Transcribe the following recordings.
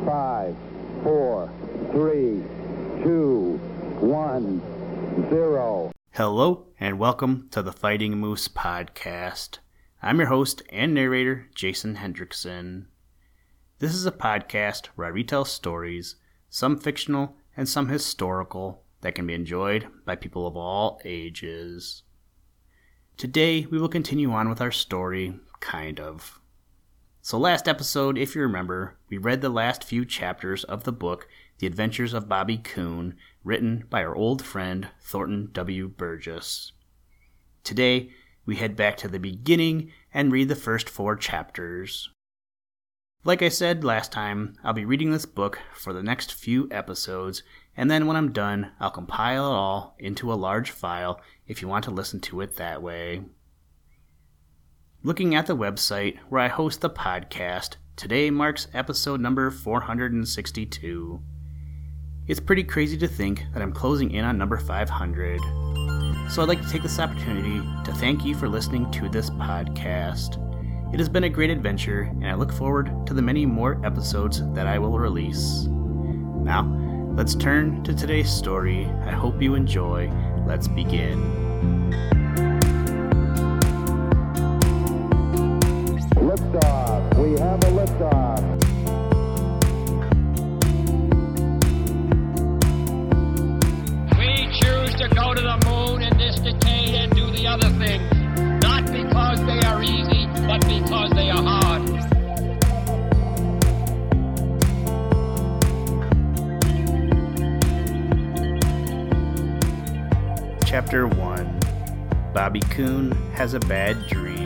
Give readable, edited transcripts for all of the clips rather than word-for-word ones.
5, 4, 3, 2, 1, 0. Hello, and welcome to the Fighting Moose Podcast. I'm your host and narrator, Jason Hendrickson. This is a podcast where I retell stories, some fictional and some historical, that can be enjoyed by people of all ages. Today, we will continue on with our story, kind of. So last episode, if you remember, we read the last few chapters of the book, The Adventures of Bobby Coon, written by our old friend, Thornton W. Burgess. Today, we head back to the beginning and read the first 4 chapters. Like I said last time, I'll be reading this book for the next few episodes, and then when I'm done, I'll compile it all into a large file if you want to listen to it that way. Looking at the website where I host the podcast, today marks episode number 462. It's pretty crazy to think that I'm closing in on number 500. So I'd like to take this opportunity to thank you for listening to this podcast. It has been a great adventure, and I look forward to the many more episodes that I will release. Now, let's turn to today's story. I hope you enjoy. Let's begin. Liftoff. We have a liftoff. We choose to go to the moon in this decade and do the other things, not because they are easy, but because they are hard. Chapter 1. Bobby Coon has a bad dream.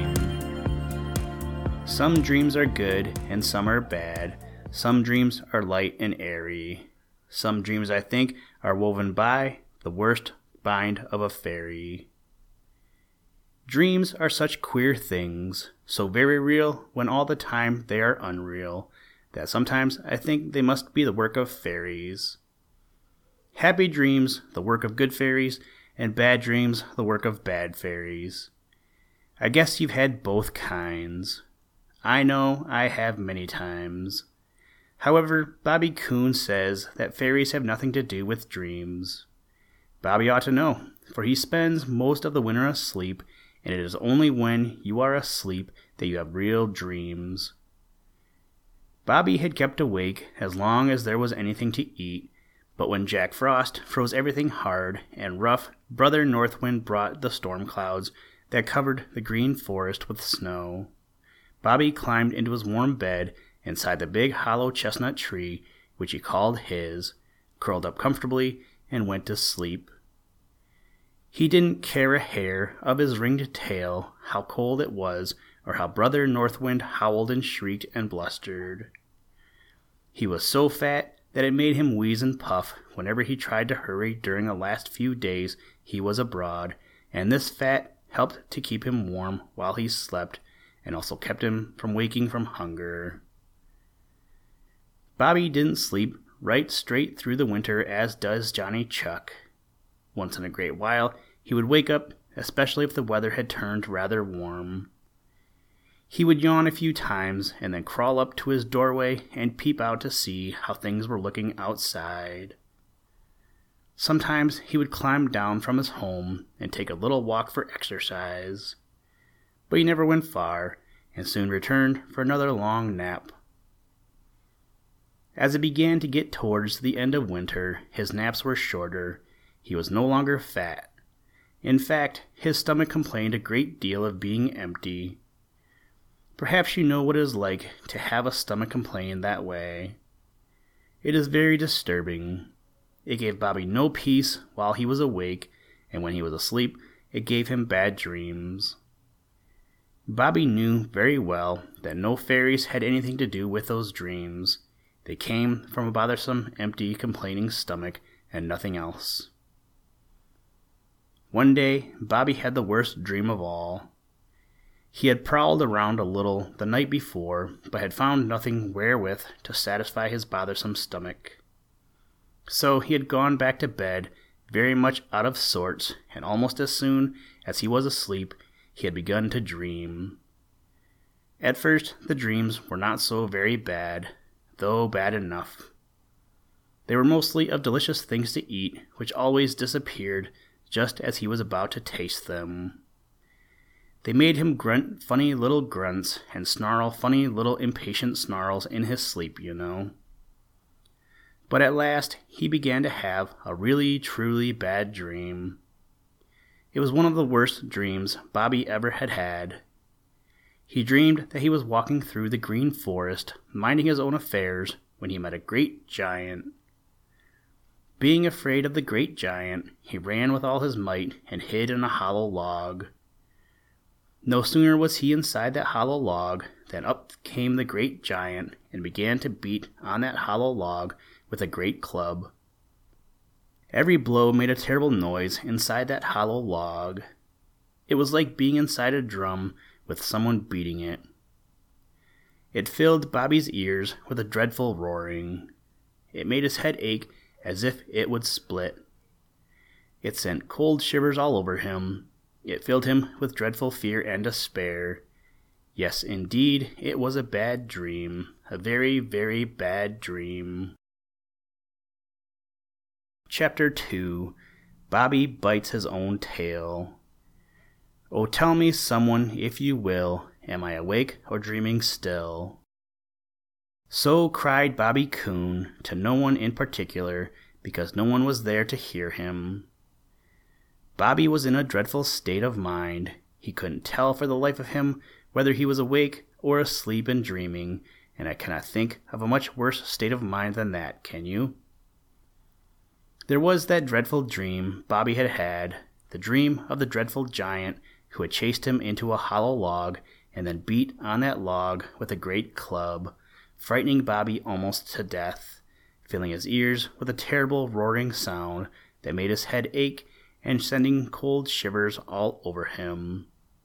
Some dreams are good and some are bad. Some dreams are light and airy. Some dreams, I think, are woven by the worst bind of a fairy. Dreams are such queer things, so very real when all the time they are unreal, that sometimes I think they must be the work of fairies. Happy dreams, the work of good fairies, and bad dreams, the work of bad fairies. I guess you've had both kinds. I know I have many times. However, Bobby Coon says that fairies have nothing to do with dreams. Bobby ought to know, for he spends most of the winter asleep, and it is only when you are asleep that you have real dreams. Bobby had kept awake as long as there was anything to eat, but when Jack Frost froze everything hard and rough, Brother Northwind brought the storm clouds that covered the green forest with snow. Bobby climbed into his warm bed inside the big hollow chestnut tree, which he called his, curled up comfortably, and went to sleep. He didn't care a hair of his ringed tail how cold it was, or how Brother Northwind howled and shrieked and blustered. He was so fat that it made him wheeze and puff whenever he tried to hurry during the last few days he was abroad, and this fat helped to keep him warm while he slept, and also kept him from waking from hunger. Bobby didn't sleep right straight through the winter as does Johnny Chuck. Once in a great while, he would wake up, especially if the weather had turned rather warm. He would yawn a few times and then crawl up to his doorway and peep out to see how things were looking outside. Sometimes he would climb down from his home and take a little walk for exercise. But he never went far, and soon returned for another long nap. As it began to get towards the end of winter, his naps were shorter. He was no longer fat. In fact, his stomach complained a great deal of being empty. Perhaps you know what it is like to have a stomach complain that way. It is very disturbing. It gave Bobby no peace while he was awake, and when he was asleep, it gave him bad dreams. Bobby knew very well that no fairies had anything to do with those dreams. They came from a bothersome, empty, complaining stomach and nothing else. One day, Bobby had the worst dream of all. He had prowled around a little the night before, but had found nothing wherewith to satisfy his bothersome stomach. So he had gone back to bed, very much out of sorts, and almost as soon as he was asleep, he had begun to dream. At first, the dreams were not so very bad. though bad enough. They were mostly of delicious things to eat, which always disappeared just as he was about to taste them. They made him grunt funny little grunts and snarl funny little impatient snarls in his sleep, you know. But at last he began to have a really, truly bad dream. It was one of the worst dreams Bobby ever had had. He dreamed that he was walking through the green forest, minding his own affairs, when he met a great giant. Being afraid of the great giant, he ran with all his might and hid in a hollow log. No sooner was he inside that hollow log than up came the great giant and began to beat on that hollow log with a great club. Every blow made a terrible noise inside that hollow log. It was like being inside a drum with someone beating it. It filled Bobby's ears with a dreadful roaring. It made his head ache as if it would split. It sent cold shivers all over him. It filled him with dreadful fear and despair. Yes, indeed, it was a bad dream. A very, very bad dream. Chapter 2. Bobby Bites His Own Tail. Oh, tell me, someone, if you will, am I awake or dreaming still? So cried Bobby Coon, to no one in particular, because no one was there to hear him. Bobby was in a dreadful state of mind. He couldn't tell for the life of him whether he was awake or asleep and dreaming, and I cannot think of a much worse state of mind than that, can you? There was that dreadful dream Bobby had had, the dream of the dreadful giant who had chased him into a hollow log and then beat on that log with a great club, frightening Bobby almost to death, filling his ears with a terrible roaring sound that made his head ache and sending cold shivers all over him.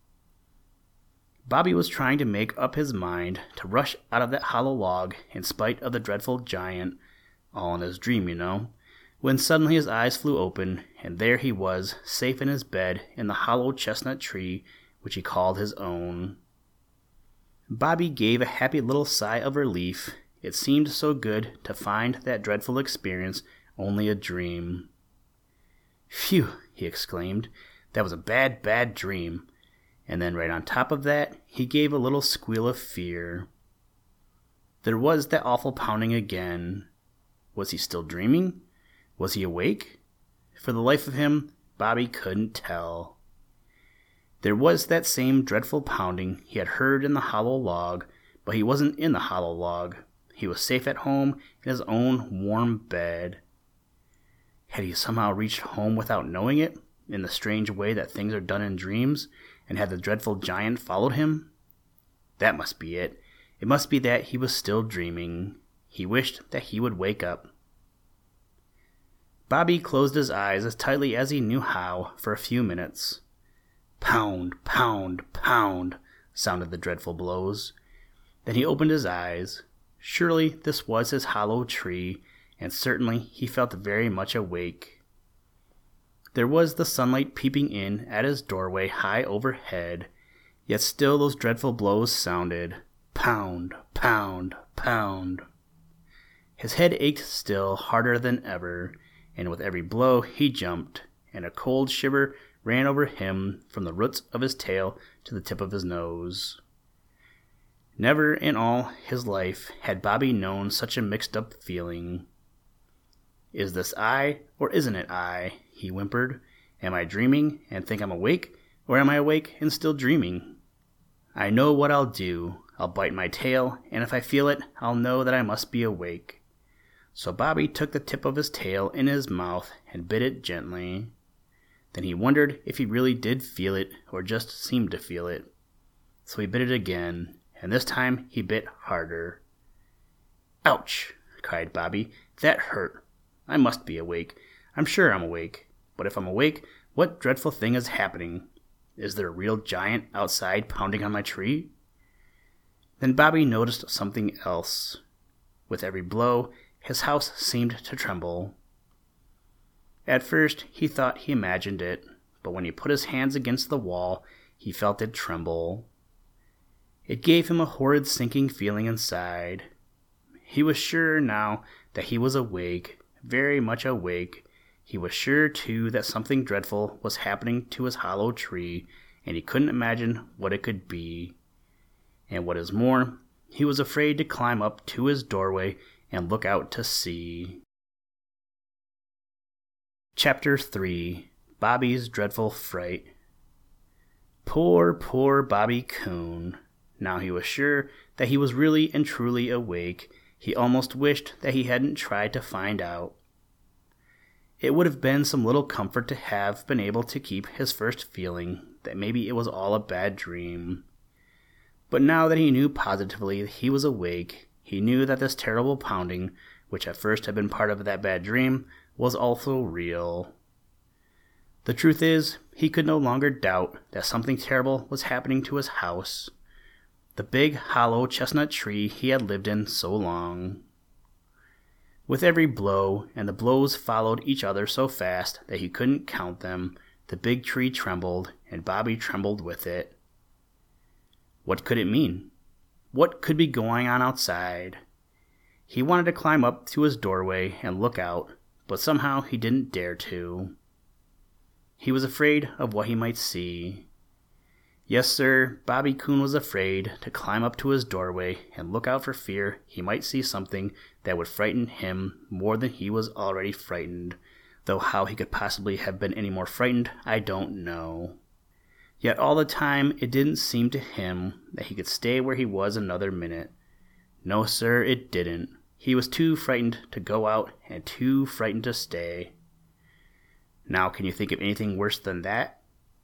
Bobby was trying to make up his mind to rush out of that hollow log in spite of the dreadful giant, all in his dream, you know, when suddenly his eyes flew open, and there he was, safe in his bed in the hollow chestnut tree which he called his own. Bobby gave a happy little sigh of relief. It seemed so good to find that dreadful experience only a dream. "Phew!" he exclaimed. "That was a bad, bad dream." And then right on top of that, he gave a little squeal of fear. There was that awful pounding again. Was he still dreaming? Was he awake? For the life of him, Bobby couldn't tell. There was that same dreadful pounding he had heard in the hollow log, but he wasn't in the hollow log. He was safe at home in his own warm bed. Had he somehow reached home without knowing it, in the strange way that things are done in dreams, and had the dreadful giant followed him? That must be it. It must be that he was still dreaming. He wished that he would wake up. Bobby closed his eyes as tightly as he knew how for a few minutes. Pound, pound, pound, sounded the dreadful blows. Then he opened his eyes. Surely this was his hollow tree, and certainly he felt very much awake. There was the sunlight peeping in at his doorway high overhead, yet still those dreadful blows sounded. Pound, pound, pound. His head ached still harder than ever, and with every blow he jumped, and a cold shiver ran over him from the roots of his tail to the tip of his nose. Never in all his life had Bobby known such a mixed-up feeling. "Is this I, or isn't it I?" he whimpered. "Am I dreaming and think I'm awake, or am I awake and still dreaming? I know what I'll do. I'll bite my tail, and if I feel it, I'll know that I must be awake." So Bobby took the tip of his tail in his mouth and bit it gently. Then he wondered if he really did feel it or just seemed to feel it. So he bit it again, and this time he bit harder. "Ouch!" cried Bobby. "That hurt. I must be awake. I'm sure I'm awake. But if I'm awake, what dreadful thing is happening? Is there a real giant outside pounding on my tree?" Then Bobby noticed something else. With every blow, his house seemed to tremble. At first, he thought he imagined it, but when he put his hands against the wall, he felt it tremble. It gave him a horrid sinking feeling inside. He was sure now that he was awake, very much awake. He was sure, too, that something dreadful was happening to his hollow tree, and he couldn't imagine what it could be. And what is more, he was afraid to climb up to his doorway and look out to see. Chapter 3. Bobby's Dreadful Fright. Poor, poor Bobby Coon. Now he was sure that he was really and truly awake. He almost wished that he hadn't tried to find out. It would have been some little comfort to have been able to keep his first feeling that maybe it was all a bad dream. But now that he knew positively he was awake, he knew that this terrible pounding, which at first had been part of that bad dream, was also real. The truth is, he could no longer doubt that something terrible was happening to his house, the big hollow chestnut tree he had lived in so long. With every blow, and the blows followed each other so fast that he couldn't count them, the big tree trembled, and Bobby trembled with it. What could it mean? What could be going on outside? He wanted to climb up to his doorway and look out, but somehow he didn't dare to. He was afraid of what he might see. Yes, sir, Bobby Coon was afraid to climb up to his doorway and look out for fear he might see something that would frighten him more than he was already frightened, though how he could possibly have been any more frightened, I don't know. Yet all the time it didn't seem to him that he could stay where he was another minute. No, sir, it didn't. He was too frightened to go out and too frightened to stay. Now, can you think of anything worse than that?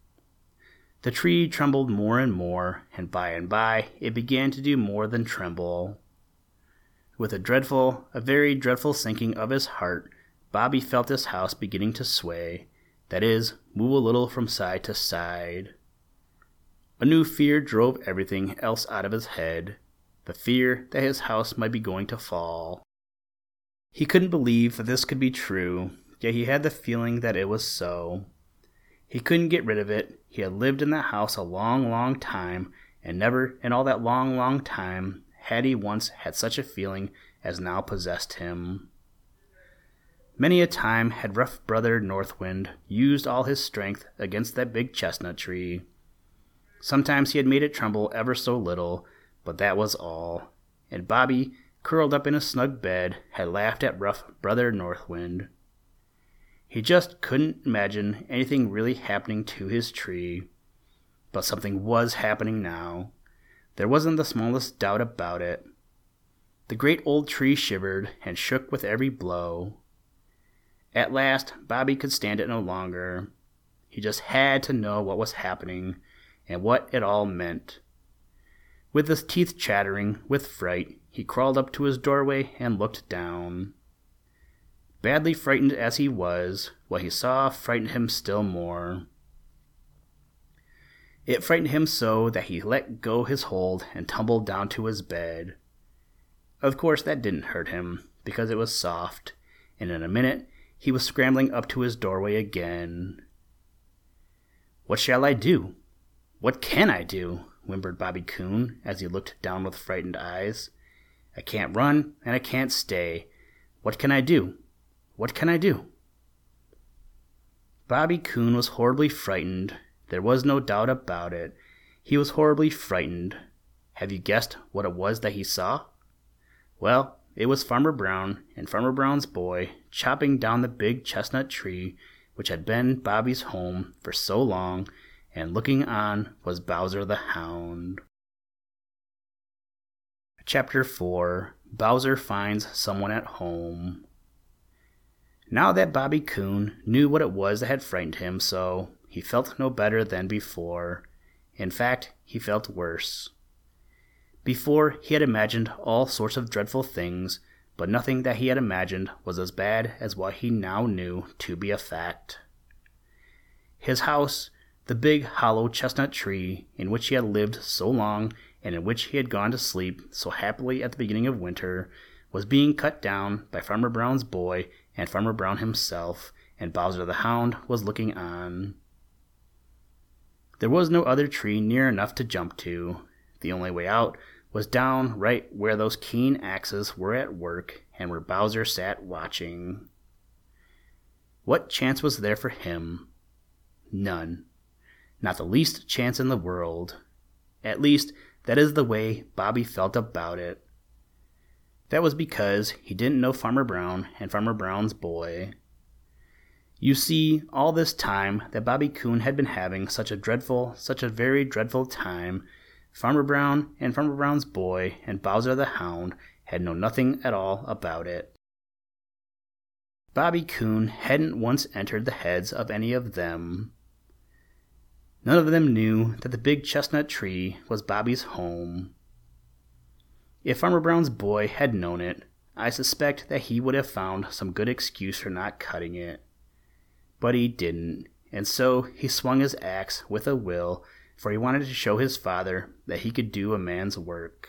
The tree trembled more and more, and by it began to do more than tremble. With a very dreadful sinking of his heart, Bobby felt his house beginning to sway, that is, move a little from side to side. A new fear drove everything else out of his head, the fear that his house might be going to fall. He couldn't believe that this could be true, yet he had the feeling that it was so. He couldn't get rid of it. He had lived in that house a long, long time, and never in all that long, long time had he once had such a feeling as now possessed him. Many a time had rough brother North Wind used all his strength against that big chestnut tree. Sometimes he had made it tremble ever so little, but that was all, and Bobby, curled up in a snug bed, had laughed at rough brother North Wind. He just couldn't imagine anything really happening to his tree. But something was happening now. There wasn't the smallest doubt about it. The great old tree shivered and shook with every blow. At last, Bobby could stand it no longer. He just had to know what was happening and what it all meant. With his teeth chattering with fright, he crawled up to his doorway and looked down. Badly frightened as he was, what he saw frightened him still more. It frightened him so that he let go his hold and tumbled down to his bed. Of course that didn't hurt him, because it was soft, and in a minute he was scrambling up to his doorway again. "What shall I do? What can I do?" whimpered Bobby Coon as he looked down with frightened eyes. "I can't run, and I can't stay. What can I do? What can I do?" Bobby Coon was horribly frightened. There was no doubt about it. He was horribly frightened. Have you guessed what it was that he saw? Well, it was Farmer Brown and Farmer Brown's boy chopping down the big chestnut tree which had been Bobby's home for so long, and looking on was Bowser the Hound. Chapter 4. Bowser Finds Someone at Home. Now that Bobby Coon knew what it was that had frightened him so, he felt no better than before. In fact, he felt worse. Before, he had imagined all sorts of dreadful things, but nothing that he had imagined was as bad as what he now knew to be a fact. His house, the big hollow chestnut tree in which he had lived so long and in which he had gone to sleep so happily at the beginning of winter, was being cut down by Farmer Brown's boy and Farmer Brown himself, and Bowser the Hound was looking on. There was no other tree near enough to jump to. The only way out was down right where those keen axes were at work and where Bowser sat watching. What chance was there for him? None. Not the least chance in the world. At least, that is the way Bobby felt about it. That was because he didn't know Farmer Brown and Farmer Brown's boy. You see, all this time that Bobby Coon had been having such a very dreadful time, Farmer Brown and Farmer Brown's boy and Bowser the Hound had known nothing at all about it. Bobby Coon hadn't once entered the heads of any of them. None of them knew that the big chestnut tree was Bobby's home. If Farmer Brown's boy had known it, I suspect that he would have found some good excuse for not cutting it. But he didn't, and so he swung his axe with a will, for he wanted to show his father that he could do a man's work.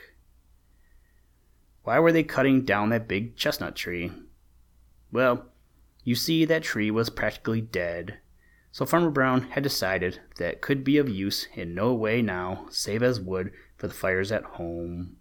Why were they cutting down that big chestnut tree? Well, you see, that tree was practically dead, so Farmer Brown had decided that it could be of use in no way now save as wood for the fires at home.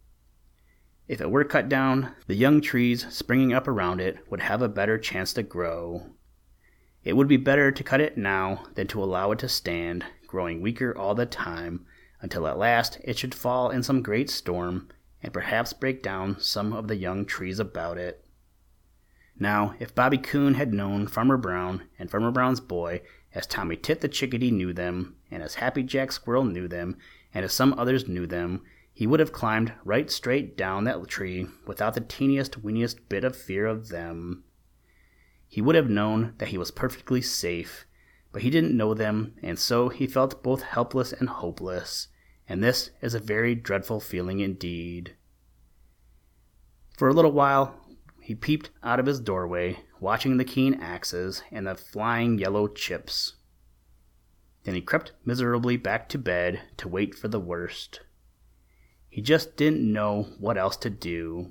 If it were cut down, the young trees springing up around it would have a better chance to grow. It would be better to cut it now than to allow it to stand, growing weaker all the time, until at last it should fall in some great storm and perhaps break down some of the young trees about it. Now, if Bobby Coon had known Farmer Brown and Farmer Brown's boy as Tommy Tit the Chickadee knew them, and as Happy Jack Squirrel knew them, and as some others knew them, he would have climbed right straight down that tree without the teeniest, weeniest bit of fear of them. He would have known that he was perfectly safe, but he didn't know them, and so he felt both helpless and hopeless, and this is a very dreadful feeling indeed. For a little while, he peeped out of his doorway, watching the keen axes and the flying yellow chips. Then he crept miserably back to bed to wait for the worst. He just didn't know what else to do.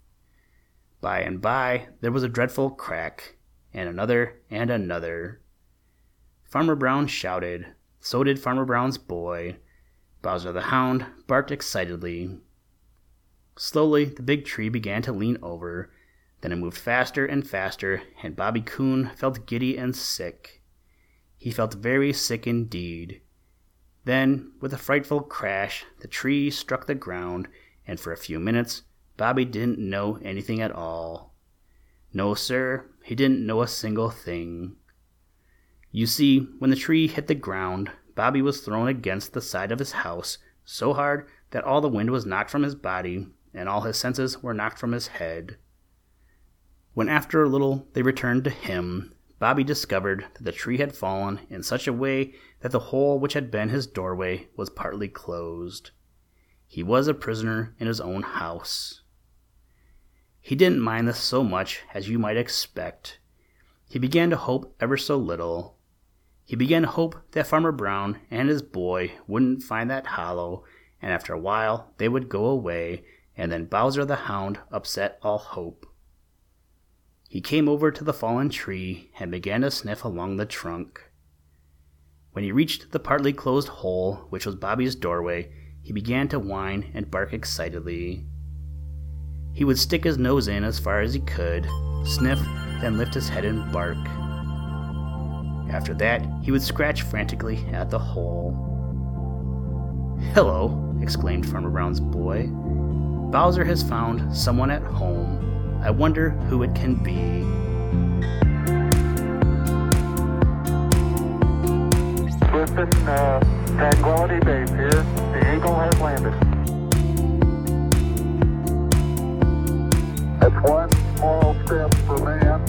By and by, there was a dreadful crack, and another and another. Farmer Brown shouted. So did Farmer Brown's boy. Bowser the Hound barked excitedly. Slowly, the big tree began to lean over. Then it moved faster and faster, and Bobby Coon felt giddy and sick. He felt very sick indeed. Then, with a frightful crash, the tree struck the ground, and for a few minutes, Bobby didn't know anything at all. No, sir, he didn't know a single thing. You see, when the tree hit the ground, Bobby was thrown against the side of his house so hard that all the wind was knocked from his body, and all his senses were knocked from his head. When after a little they returned to him, Bobby discovered that the tree had fallen in such a way that the hole which had been his doorway was partly closed. He was a prisoner in his own house. He didn't mind this so much as you might expect. He began to hope ever so little. He began to hope that Farmer Brown and his boy wouldn't find that hollow, and after a while they would go away, and then Bowser the Hound upset all hope. He came over to the fallen tree and began to sniff along the trunk. When he reached the partly closed hole, which was Bobby's doorway, he began to whine and bark excitedly. He would stick his nose in as far as he could, sniff, then lift his head and bark. After that, he would scratch frantically at the hole. "Hello," exclaimed Farmer Brown's boy. "Bowser has found someone at home. I wonder who it can be." Listen, Tranquility Base here. The Eagle has landed. That's one small step for man,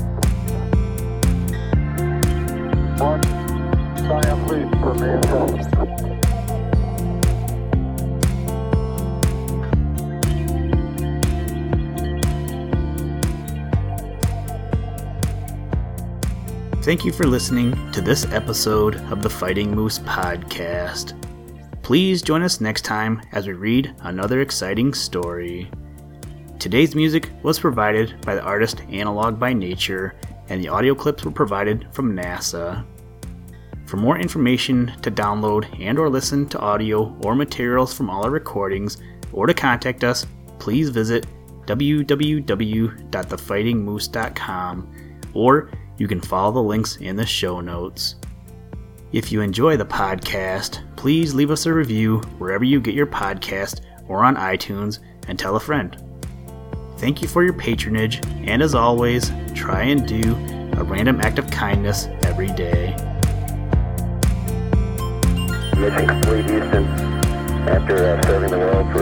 one giant leap for mankind. Thank you for listening to this episode of the Fighting Moose Podcast. Please join us next time as we read another exciting story. Today's music was provided by the artist Analog by Nature, and the audio clips were provided from NASA. For more information to download and or listen to audio or materials from all our recordings, or to contact us, please visit www.thefightingmoose.com, or you can follow the links in the show notes. If you enjoy the podcast, please leave us a review wherever you get your podcast or on iTunes, and tell a friend. Thank you for your patronage, and as always, try and do a random act of kindness every day. Mission complete, Houston. After serving the world for